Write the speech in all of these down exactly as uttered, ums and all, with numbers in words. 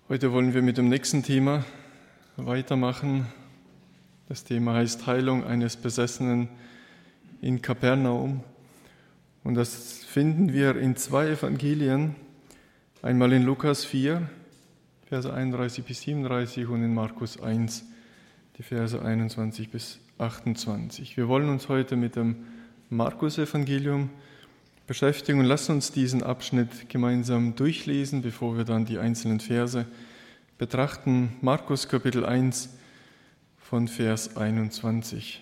Heute wollen wir mit dem nächsten Thema weitermachen. Das Thema heißt Heilung eines Besessenen in Kapernaum. Und das finden wir in zwei Evangelien, einmal in Lukas vier, Verse einunddreißig bis siebenunddreißig und in Markus eins, die Verse einundzwanzig bis achtundzwanzig. Wir wollen uns heute mit dem Markus-Evangelium beschäftigen und lasst uns diesen Abschnitt gemeinsam durchlesen, bevor wir dann die einzelnen Verse betrachten. Markus Kapitel eins von Vers einundzwanzig.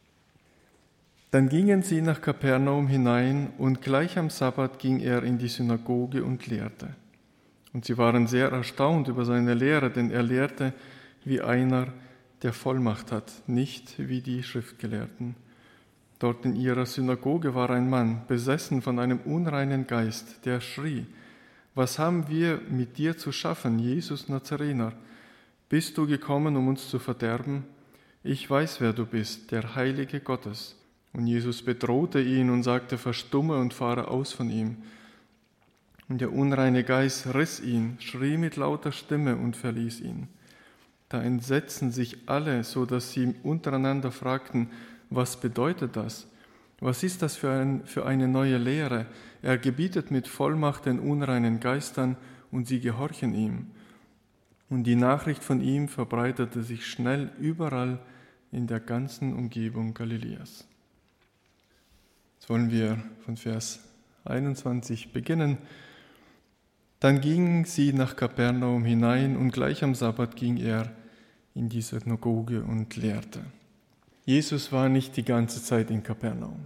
Dann gingen sie nach Kapernaum hinein, und gleich am Sabbat ging er in die Synagoge und lehrte. Und sie waren sehr erstaunt über seine Lehre, denn er lehrte wie einer, der Vollmacht hat, nicht wie die Schriftgelehrten. Dort in ihrer Synagoge war ein Mann, besessen von einem unreinen Geist, der schrie: Was haben wir mit dir zu schaffen, Jesus Nazarener? Bist du gekommen, um uns zu verderben? Ich weiß, wer du bist, der Heilige Gottes. Und Jesus bedrohte ihn und sagte: Verstumme und fahre aus von ihm. Und der unreine Geist riss ihn, schrie mit lauter Stimme und verließ ihn. Da entsetzten sich alle, so dass sie untereinander fragten: Was bedeutet das? Was ist das für, ein, für eine neue Lehre? Er gebietet mit Vollmacht den unreinen Geistern, und sie gehorchen ihm. Und die Nachricht von ihm verbreitete sich schnell überall in der ganzen Umgebung Galiläas. Jetzt wollen wir von Vers einundzwanzig beginnen. Dann gingen sie nach Kapernaum hinein, und gleich am Sabbat ging er in die Synagoge und lehrte. Jesus war nicht die ganze Zeit in Kapernaum.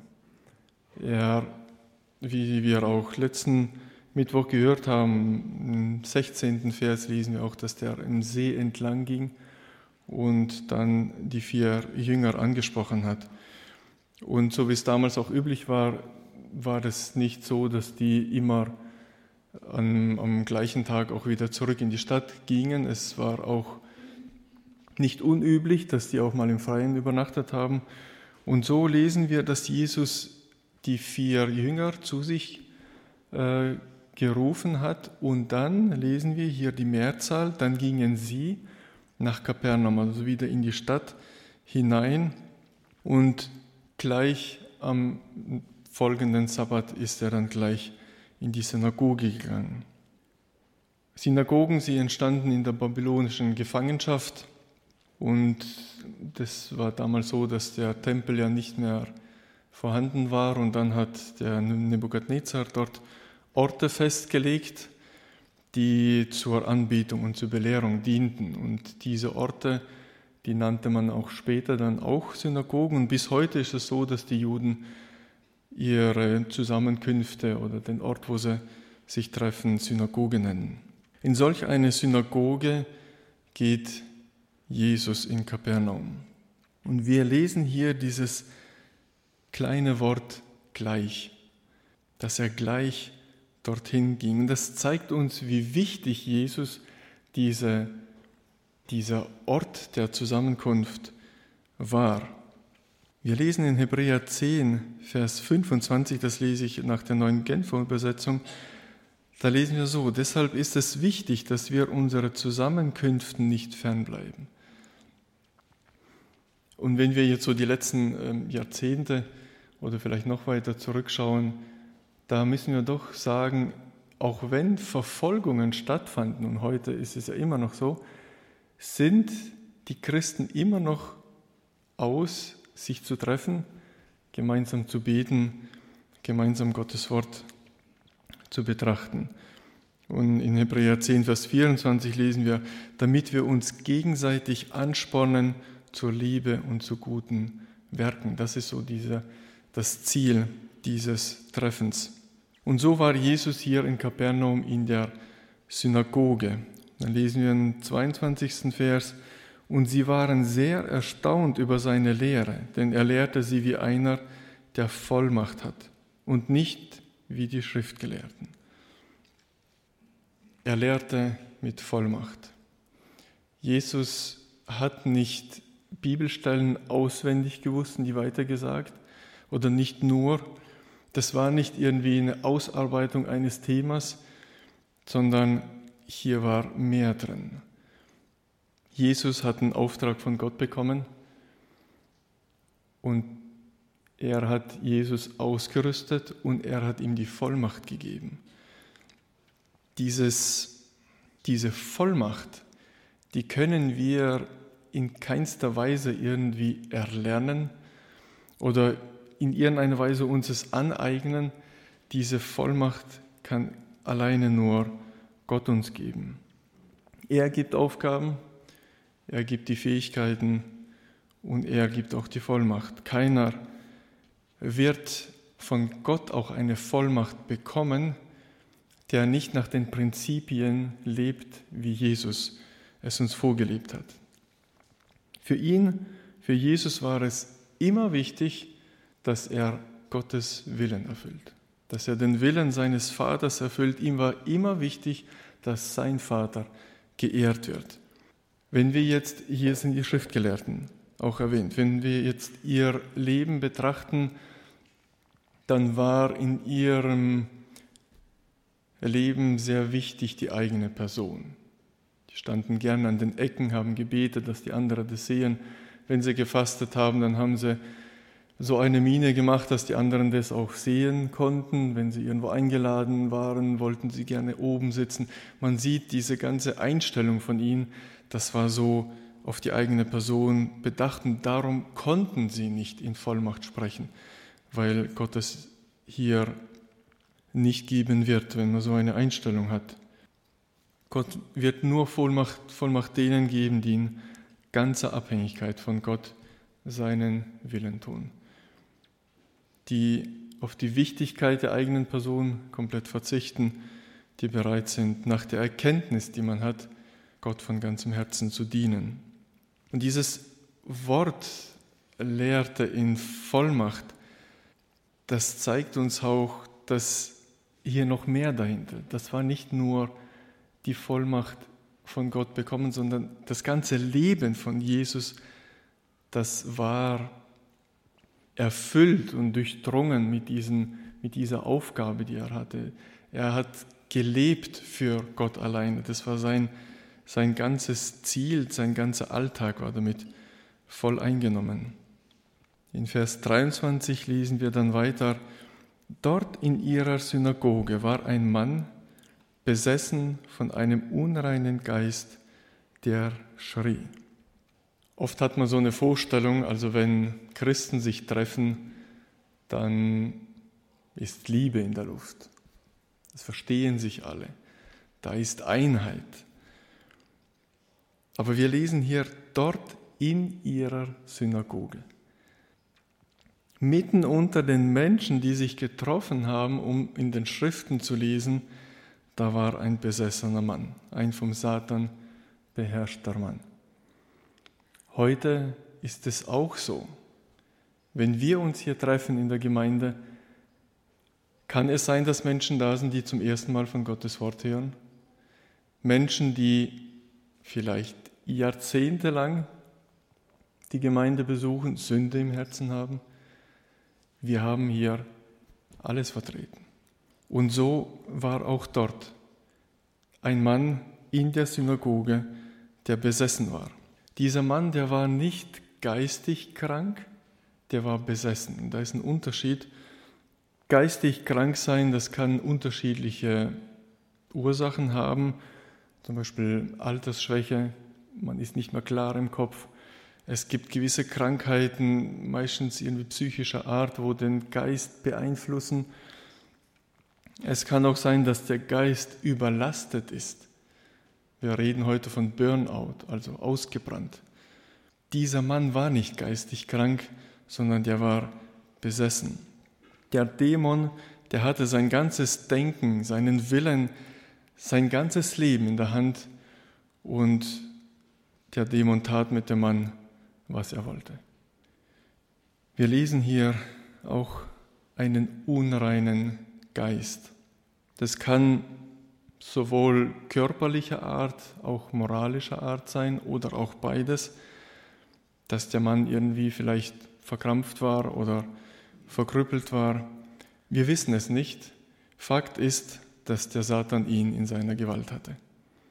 Er, wie wir auch letzten Mittwoch gehört haben, im sechzehnten Vers lesen wir auch, dass der im See entlang ging und dann die vier Jünger angesprochen hat. Und so wie es damals auch üblich war, war es nicht so, dass die immer am, am gleichen Tag auch wieder zurück in die Stadt gingen. Es war auch nicht unüblich, dass die auch mal im Freien übernachtet haben. Und so lesen wir, dass Jesus die vier Jünger zu sich äh, gerufen hat. Und dann lesen wir hier die Mehrzahl, dann gingen sie nach Kapernaum, also wieder in die Stadt hinein. Und gleich am folgenden Sabbat ist er dann gleich in die Synagoge gegangen. Synagogen, sie entstanden in der babylonischen Gefangenschaft. Und das war damals so, dass der Tempel ja nicht mehr vorhanden war. Und dann hat der Nebukadnezar dort Orte festgelegt, die zur Anbetung und zur Belehrung dienten. Und diese Orte, die nannte man auch später dann auch Synagogen. Und bis heute ist es so, dass die Juden ihre Zusammenkünfte oder den Ort, wo sie sich treffen, Synagoge nennen. In solch eine Synagoge geht Jesus in Kapernaum. Und wir lesen hier dieses kleine Wort gleich, dass er gleich dorthin ging. Und das zeigt uns, wie wichtig Jesus diese, dieser Ort der Zusammenkunft war. Wir lesen in Hebräer zehn, Vers fünfundzwanzig, das lese ich nach der neuen Genfer Übersetzung, da lesen wir so: Deshalb ist es wichtig, dass wir unsere Zusammenkünften nicht fernbleiben. Und wenn wir jetzt so die letzten ähm, Jahrzehnte oder vielleicht noch weiter zurückschauen, da müssen wir doch sagen, auch wenn Verfolgungen stattfanden, und heute ist es ja immer noch so, sind die Christen immer noch aus, sich zu treffen, gemeinsam zu beten, gemeinsam Gottes Wort zu betrachten. Und in Hebräer zehn, Vers vierundzwanzig lesen wir: Damit wir uns gegenseitig anspornen zur Liebe und zu guten Werken. Das ist so diese, das Ziel dieses Treffens. Und so war Jesus hier in Kapernaum in der Synagoge. Dann lesen wir im zweiundzwanzigsten Vers: Und sie waren sehr erstaunt über seine Lehre, denn er lehrte sie wie einer, der Vollmacht hat, und nicht wie die Schriftgelehrten. Er lehrte mit Vollmacht. Jesus hat nicht Bibelstellen auswendig gewusst und die weitergesagt, oder nicht nur. Das war nicht irgendwie eine Ausarbeitung eines Themas, sondern hier war mehr drin. Jesus hat einen Auftrag von Gott bekommen und er hat Jesus ausgerüstet und er hat ihm die Vollmacht gegeben. Dieses, diese Vollmacht, die können wir in keinster Weise irgendwie erlernen oder in irgendeiner Weise uns es aneignen. Diese Vollmacht kann alleine nur Gott uns geben. Er gibt Aufgaben, er gibt die Fähigkeiten und er gibt auch die Vollmacht. Keiner wird von Gott auch eine Vollmacht bekommen, der nicht nach den Prinzipien lebt, wie Jesus es uns vorgelebt hat. Für ihn, für Jesus war es immer wichtig, dass er Gottes Willen erfüllt, dass er den Willen seines Vaters erfüllt. Ihm war immer wichtig, dass sein Vater geehrt wird. Wenn wir jetzt, hier sind die Schriftgelehrten auch erwähnt, wenn wir jetzt ihr Leben betrachten, dann war in ihrem Leben sehr wichtig die eigene Person. Die standen gern an den Ecken, haben gebetet, dass die anderen das sehen. Wenn sie gefastet haben, dann haben sie so eine Miene gemacht, dass die anderen das auch sehen konnten. Wenn sie irgendwo eingeladen waren, wollten sie gerne oben sitzen. Man sieht diese ganze Einstellung von ihnen, das war so auf die eigene Person bedacht. Und darum konnten sie nicht in Vollmacht sprechen, weil Gott es hier nicht geben wird, wenn man so eine Einstellung hat. Gott wird nur Vollmacht, Vollmacht denen geben, die in ganzer Abhängigkeit von Gott seinen Willen tun, die auf die Wichtigkeit der eigenen Person komplett verzichten, die bereit sind, nach der Erkenntnis, die man hat, Gott von ganzem Herzen zu dienen. Und dieses Wort lehrte in Vollmacht, das zeigt uns auch, dass hier noch mehr dahinter. Das war nicht nur die Vollmacht von Gott bekommen, sondern das ganze Leben von Jesus, das war erfüllt und durchdrungen mit, diesen, mit dieser Aufgabe, die er hatte. Er hat gelebt für Gott alleine. Das war sein, sein ganzes Ziel, sein ganzer Alltag war damit voll eingenommen. In Vers dreiundzwanzig lesen wir dann weiter: Dort in ihrer Synagoge war ein Mann, besessen von einem unreinen Geist, der schrie. Oft hat man so eine Vorstellung, also wenn Christen sich treffen, dann ist Liebe in der Luft. Das verstehen sich alle. Da ist Einheit. Aber wir lesen hier, dort in ihrer Synagoge. Mitten unter den Menschen, die sich getroffen haben, um in den Schriften zu lesen, da war ein besessener Mann, ein vom Satan beherrschter Mann. Heute ist es auch so. Wenn wir uns hier treffen in der Gemeinde, kann es sein, dass Menschen da sind, die zum ersten Mal von Gottes Wort hören? Menschen, die vielleicht jahrzehntelang die Gemeinde besuchen, Sünde im Herzen haben? Wir haben hier alles vertreten. Und so war auch dort ein Mann in der Synagoge, der besessen war. Dieser Mann, der war nicht geistig krank, der war besessen. Und da ist ein Unterschied. Geistig krank sein, das kann unterschiedliche Ursachen haben, zum Beispiel Altersschwäche, man ist nicht mehr klar im Kopf. Es gibt gewisse Krankheiten, meistens irgendwie psychischer Art, wo den Geist beeinflussen. Es kann auch sein, dass der Geist überlastet ist. Wir reden heute von Burnout, also ausgebrannt. Dieser Mann war nicht geistig krank, sondern der war besessen. Der Dämon, der hatte sein ganzes Denken, seinen Willen, sein ganzes Leben in der Hand und der Dämon tat mit dem Mann, was er wollte. Wir lesen hier auch einen unreinen Geist. Das kann sowohl körperlicher Art, auch moralischer Art sein oder auch beides, dass der Mann irgendwie vielleicht verkrampft war oder verkrüppelt war. Wir wissen es nicht. Fakt ist, dass der Satan ihn in seiner Gewalt hatte.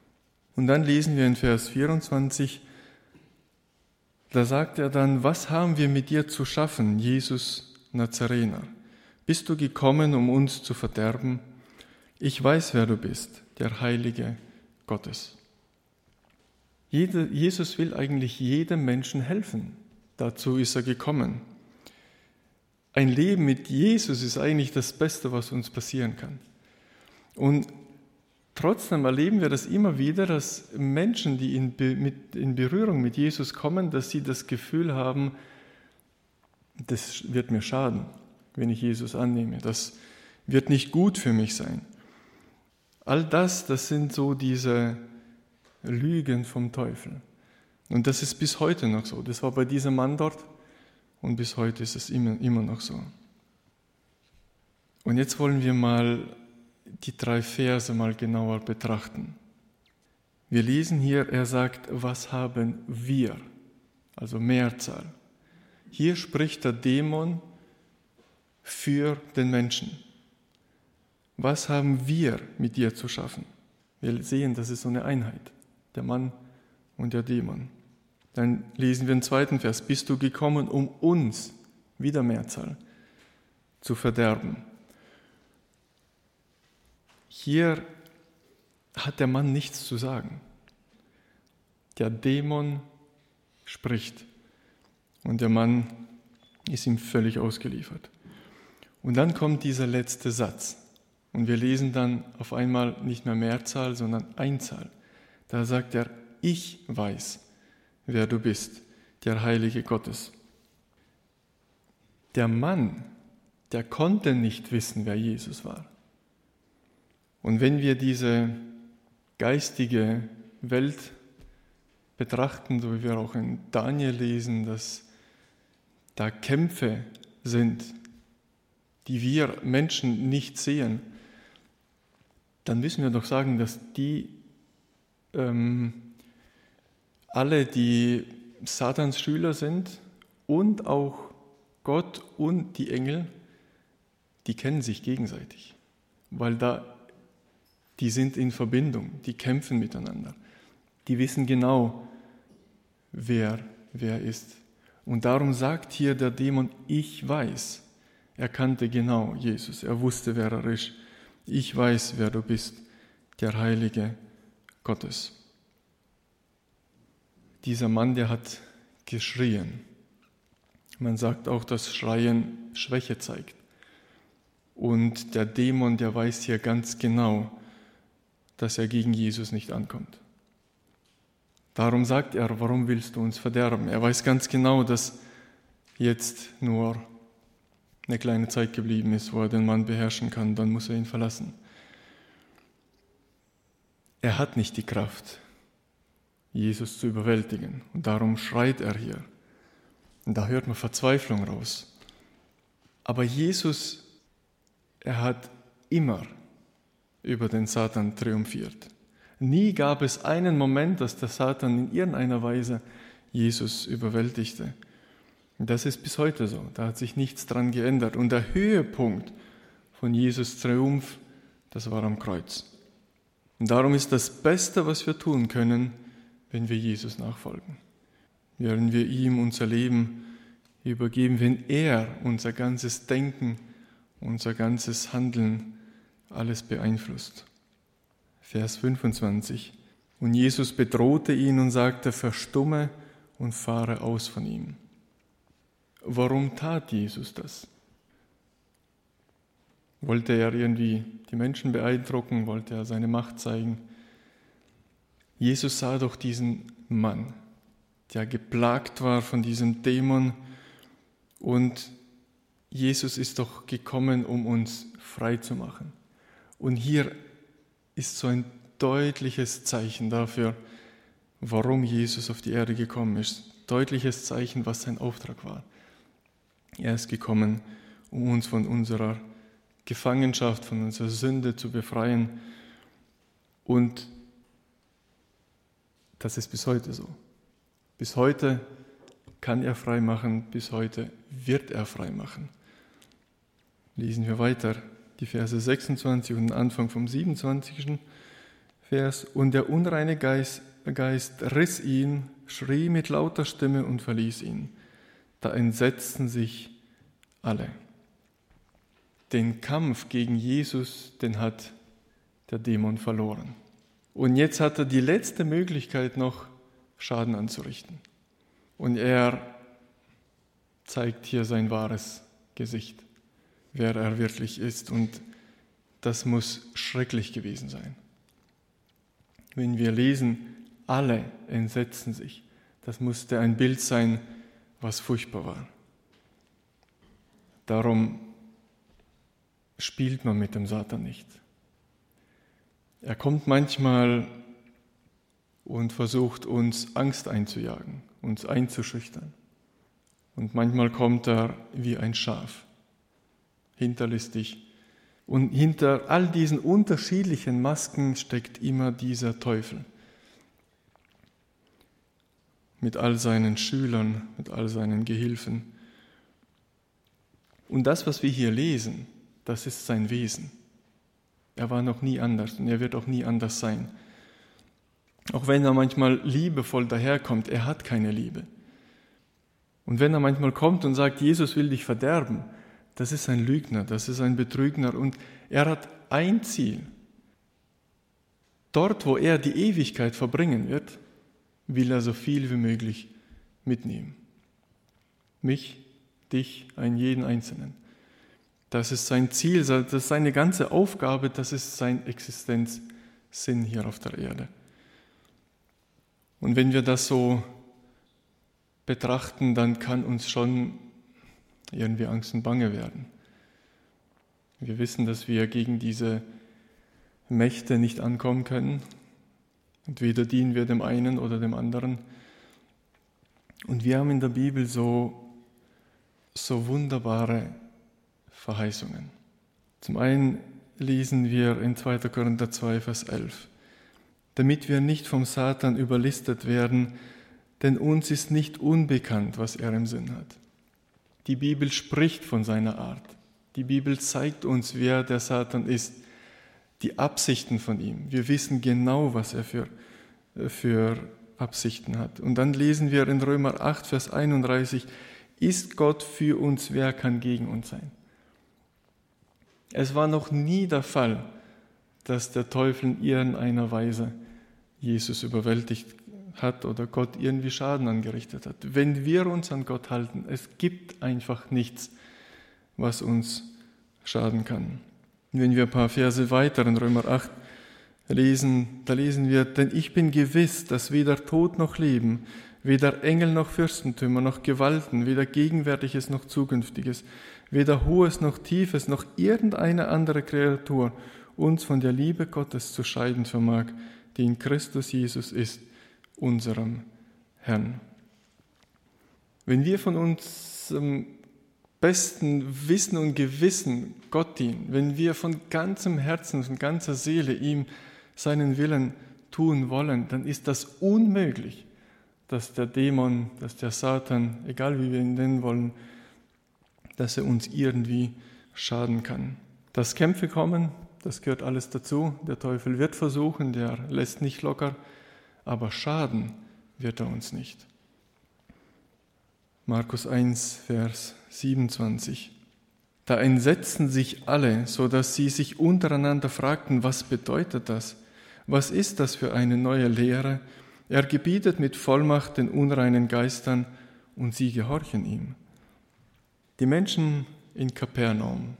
Und dann lesen wir in Vers vierundzwanzig, da sagt er dann, was haben wir mit dir zu schaffen, Jesus Nazarener? Bist du gekommen, um uns zu verderben? Ich weiß, wer du bist, der Heilige Gottes. Jede, Jesus will eigentlich jedem Menschen helfen. Dazu ist er gekommen. Ein Leben mit Jesus ist eigentlich das Beste, was uns passieren kann. Und trotzdem erleben wir das immer wieder, dass Menschen, die in, Be- mit, in Berührung mit Jesus kommen, dass sie das Gefühl haben, das wird mir schaden, wenn ich Jesus annehme. Das wird nicht gut für mich sein. All das, das sind so diese Lügen vom Teufel. Und das ist bis heute noch so. Das war bei diesem Mann dort und bis heute ist es immer, immer noch so. Und jetzt wollen wir mal die drei Verse mal genauer betrachten. Wir lesen hier, er sagt, was haben wir? Also Mehrzahl. Hier spricht der Dämon für den Menschen. Was haben wir mit dir zu schaffen? Wir sehen, das ist so eine Einheit, der Mann und der Dämon. Dann lesen wir den zweiten Vers, bist du gekommen, um uns, wieder Mehrzahl, zu verderben? Hier hat der Mann nichts zu sagen. Der Dämon spricht und der Mann ist ihm völlig ausgeliefert. Und dann kommt dieser letzte Satz und wir lesen dann auf einmal nicht mehr Mehrzahl, sondern Einzahl. Da sagt er, ich weiß, wer du bist, der Heilige Gottes. Der Mann, der konnte nicht wissen, wer Jesus war. Und wenn wir diese geistige Welt betrachten, so wie wir auch in Daniel lesen, dass da Kämpfe sind, die wir Menschen nicht sehen, dann müssen wir doch sagen, dass die ähm, alle, die Satans Schüler sind und auch Gott und die Engel, die kennen sich gegenseitig, weil da die sind in Verbindung, die kämpfen miteinander. Die wissen genau, wer wer ist. Und darum sagt hier der Dämon, ich weiß. Er kannte genau Jesus, er wusste, wer er ist. Ich weiß, wer du bist, der Heilige Gottes. Dieser Mann, der hat geschrien. Man sagt auch, dass Schreien Schwäche zeigt. Und der Dämon, der weiß hier ganz genau, dass er gegen Jesus nicht ankommt. Darum sagt er, warum willst du uns verderben? Er weiß ganz genau, dass jetzt nur eine kleine Zeit geblieben ist, wo er den Mann beherrschen kann, dann muss er ihn verlassen. Er hat nicht die Kraft, Jesus zu überwältigen. Und darum schreit er hier. Und da hört man Verzweiflung raus. Aber Jesus, er hat immer über den Satan triumphiert. Nie gab es einen Moment, dass der Satan in irgendeiner Weise Jesus überwältigte. Und das ist bis heute so. Da hat sich nichts dran geändert. Und der Höhepunkt von Jesus' Triumph, das war am Kreuz. Und darum ist das Beste, was wir tun können, wenn wir Jesus nachfolgen. Wenn wir ihm unser Leben übergeben, wenn er unser ganzes Denken, unser ganzes Handeln alles beeinflusst. Vers fünfundzwanzig. Und Jesus bedrohte ihn und sagte, verstumme und fahre aus von ihm. Warum tat Jesus das? Wollte er irgendwie die Menschen beeindrucken? Wollte er seine Macht zeigen? Jesus sah doch diesen Mann, der geplagt war von diesem Dämon, und Jesus ist doch gekommen, um uns frei zu machen. Und hier ist so ein deutliches Zeichen dafür, warum Jesus auf die Erde gekommen ist. Deutliches Zeichen, was sein Auftrag war. Er ist gekommen, um uns von unserer Gefangenschaft, von unserer Sünde zu befreien. Und das ist bis heute so. Bis heute kann er frei machen, bis heute wird er frei machen. Lesen wir weiter die Verse sechsundzwanzig und den Anfang vom siebenundzwanzigsten Vers, und der unreine Geist, Geist riss ihn, schrie mit lauter Stimme und verließ ihn. Da entsetzten sich alle. Den Kampf gegen Jesus, den hat der Dämon verloren. Und jetzt hat er die letzte Möglichkeit noch, Schaden anzurichten. Und er zeigt hier sein wahres Gesicht, wer er wirklich ist. Und das muss schrecklich gewesen sein. Wenn wir lesen, alle entsetzen sich, das musste ein Bild sein, was furchtbar war. Darum spielt man mit dem Satan nicht. Er kommt manchmal und versucht uns Angst einzujagen, uns einzuschüchtern. Und manchmal kommt er wie ein Schaf, hinterlistig. Und hinter all diesen unterschiedlichen Masken steckt immer dieser Teufel. Mit all seinen Schülern, mit all seinen Gehilfen. Und das, was wir hier lesen, das ist sein Wesen. Er war noch nie anders und er wird auch nie anders sein. Auch wenn er manchmal liebevoll daherkommt, er hat keine Liebe. Und wenn er manchmal kommt und sagt, Jesus will dich verderben, das ist ein Lügner, das ist ein Betrügner und er hat ein Ziel. Dort, wo er die Ewigkeit verbringen wird, will er so viel wie möglich mitnehmen. Mich, dich, einen jeden Einzelnen. Das ist sein Ziel, das ist seine ganze Aufgabe, das ist sein Existenzsinn hier auf der Erde. Und wenn wir das so betrachten, dann kann uns schon irgendwie Angst und Bange werden. Wir wissen, dass wir gegen diese Mächte nicht ankommen können. Entweder dienen wir dem einen oder dem anderen. Und wir haben in der Bibel so, so wunderbare Verheißungen. Zum einen lesen wir in zweiter Korinther zwei, Vers elf, damit wir nicht vom Satan überlistet werden, denn uns ist nicht unbekannt, was er im Sinn hat. Die Bibel spricht von seiner Art. Die Bibel zeigt uns, wer der Satan ist, die Absichten von ihm. Wir wissen genau, was er für, für Absichten hat. Und dann lesen wir in Römer acht, Vers einunddreißig, ist Gott für uns, wer kann gegen uns sein? Es war noch nie der Fall, dass der Teufel in irgendeiner Weise Jesus überwältigt hat oder Gott irgendwie Schaden angerichtet hat. Wenn wir uns an Gott halten, es gibt einfach nichts, was uns schaden kann. Wenn wir ein paar Verse weiter in Römer acht lesen, da lesen wir, denn ich bin gewiss, dass weder Tod noch Leben, weder Engel noch Fürstentümer noch Gewalten, weder Gegenwärtiges noch Zukünftiges, weder Hohes noch Tiefes noch irgendeine andere Kreatur uns von der Liebe Gottes zu scheiden vermag, die in Christus Jesus ist, unserem Herrn. Wenn wir von unserem besten Wissen und Gewissen Gott dienen, wenn wir von ganzem Herzen und ganzer Seele ihm seinen Willen tun wollen, dann ist das unmöglich, dass der Dämon, dass der Satan, egal wie wir ihn nennen wollen, dass er uns irgendwie schaden kann. Dass Kämpfe kommen, das gehört alles dazu. Der Teufel wird versuchen, der lässt nicht locker, aber schaden wird er uns nicht. Markus eins, Vers siebenundzwanzig. Da entsetzten sich alle, so dass sie sich untereinander fragten, was bedeutet das? Was ist das für eine neue Lehre? Er gebietet mit Vollmacht den unreinen Geistern und sie gehorchen ihm. Die Menschen in Kapernaum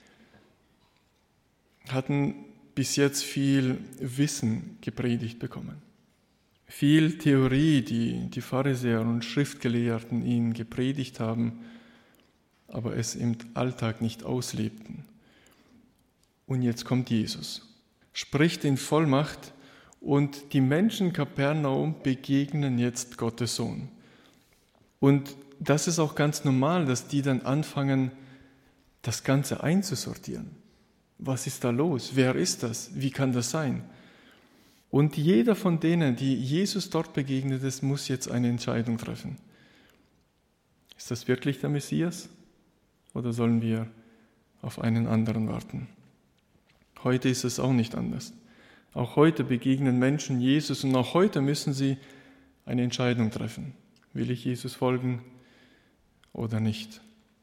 hatten bis jetzt viel Wissen gepredigt bekommen. Viel Theorie, die die Pharisäer und Schriftgelehrten ihnen gepredigt haben, aber es im Alltag nicht auslebten. Und jetzt kommt Jesus, spricht in Vollmacht und die Menschen Kapernaum begegnen jetzt Gottes Sohn. Und das ist auch ganz normal, dass die dann anfangen, das Ganze einzusortieren. Was ist da los? Wer ist das? Wie kann das sein? Und jeder von denen, die Jesus dort begegnet ist, muss jetzt eine Entscheidung treffen. Ist das wirklich der Messias? Oder sollen wir auf einen anderen warten? Heute ist es auch nicht anders. Auch heute begegnen Menschen Jesus und auch heute müssen sie eine Entscheidung treffen. Will ich Jesus folgen oder nicht?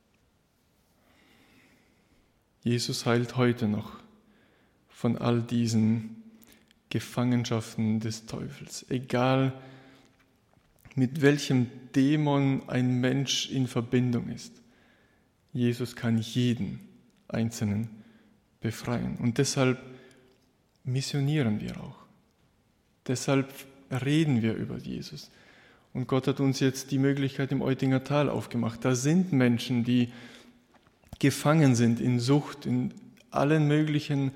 Jesus heilt heute noch von all diesen Gefangenschaften des Teufels. Egal mit welchem Dämon ein Mensch in Verbindung ist. Jesus kann jeden Einzelnen befreien. Und deshalb missionieren wir auch. Deshalb reden wir über Jesus. Und Gott hat uns jetzt die Möglichkeit im Eutinger Tal aufgemacht. Da sind Menschen, die gefangen sind in Sucht, in allen möglichen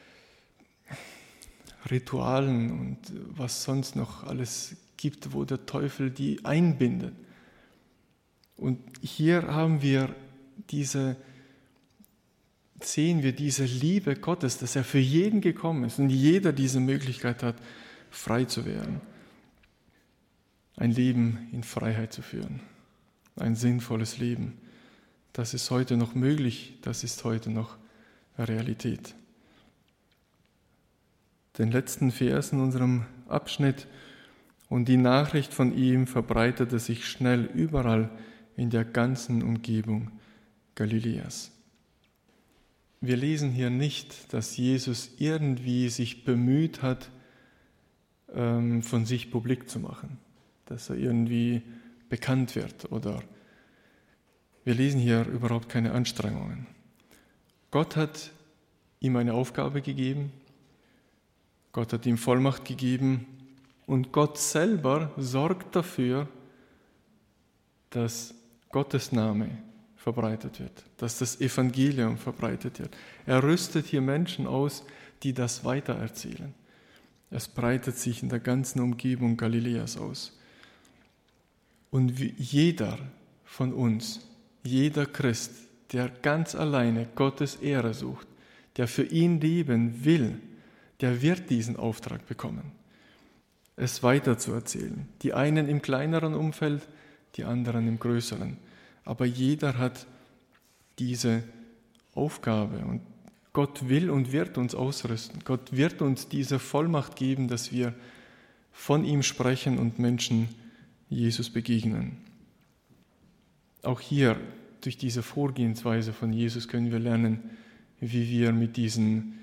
Ritualen und was sonst noch alles gibt, wo der Teufel die einbindet. Und hier haben wir diese, sehen wir diese Liebe Gottes, dass er für jeden gekommen ist und jeder diese Möglichkeit hat, frei zu werden, ein Leben in Freiheit zu führen, ein sinnvolles Leben. Das ist heute noch möglich, das ist heute noch Realität. Den letzten Vers in unserem Abschnitt: Und die Nachricht von ihm verbreitete sich schnell überall in der ganzen Umgebung Galiläas. Wir lesen hier nicht, dass Jesus irgendwie sich bemüht hat, von sich publik zu machen, dass er irgendwie bekannt wird, oder wir lesen hier überhaupt keine Anstrengungen. Gott hat ihm eine Aufgabe gegeben, Gott hat ihm Vollmacht gegeben und Gott selber sorgt dafür, dass Gottes Name verbreitet wird, dass das Evangelium verbreitet wird. Er rüstet hier Menschen aus, die das weitererzählen. Es breitet sich in der ganzen Umgebung Galiläas aus. Und jeder von uns, jeder Christ, der ganz alleine Gottes Ehre sucht, der für ihn leben will, der wird diesen Auftrag bekommen, es weiterzuerzählen. Die einen im kleineren Umfeld, die anderen im größeren. Aber jeder hat diese Aufgabe und Gott will und wird uns ausrüsten. Gott wird uns diese Vollmacht geben, dass wir von ihm sprechen und Menschen Jesus begegnen. Auch hier, durch diese Vorgehensweise von Jesus, können wir lernen, wie wir mit diesen,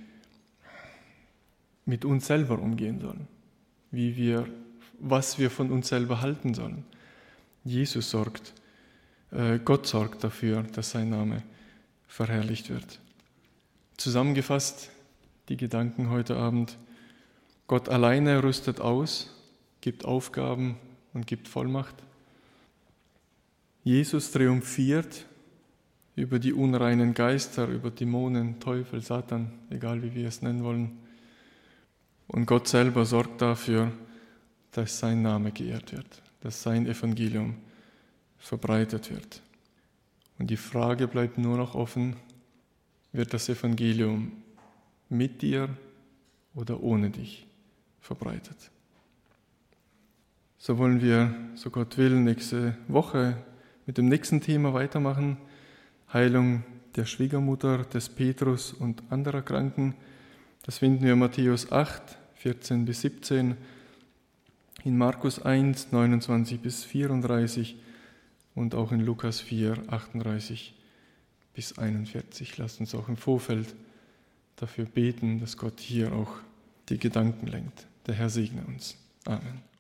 mit uns selber umgehen sollen, wie wir, was wir von uns selber halten sollen. Jesus sorgt, äh, Gott sorgt dafür, dass sein Name verherrlicht wird. Zusammengefasst die Gedanken heute Abend: Gott alleine rüstet aus, gibt Aufgaben und gibt Vollmacht. Jesus triumphiert über die unreinen Geister, über Dämonen, Teufel, Satan, egal wie wir es nennen wollen. Und Gott selber sorgt dafür, dass sein Name geehrt wird, dass sein Evangelium verbreitet wird. Und die Frage bleibt nur noch offen: Wird das Evangelium mit dir oder ohne dich verbreitet? So wollen wir, so Gott will, nächste Woche mit dem nächsten Thema weitermachen: Heilung der Schwiegermutter, des Petrus und anderer Kranken. Das finden wir in Matthäus acht, vierzehn bis siebzehn, in Markus eins, neunundzwanzig bis vierunddreißig und auch in Lukas vier, achtunddreißig bis einundvierzig. Lasst uns auch im Vorfeld dafür beten, dass Gott hier auch die Gedanken lenkt. Der Herr segne uns. Amen.